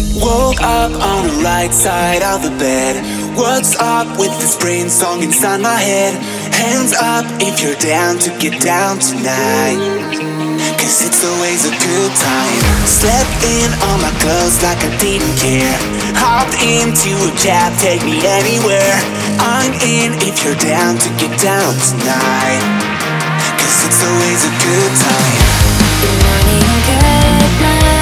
Woke up on the right side of the bed. What's up with this brain song inside my head? Hands up if you're down to get down tonight, 'cause it's always a good time. Slept in all my clothes like I didn't care. Hopped into a cab, take me anywhere. I'm in if you're down to get down tonight, 'cause it's always a good time. Good morning, good night.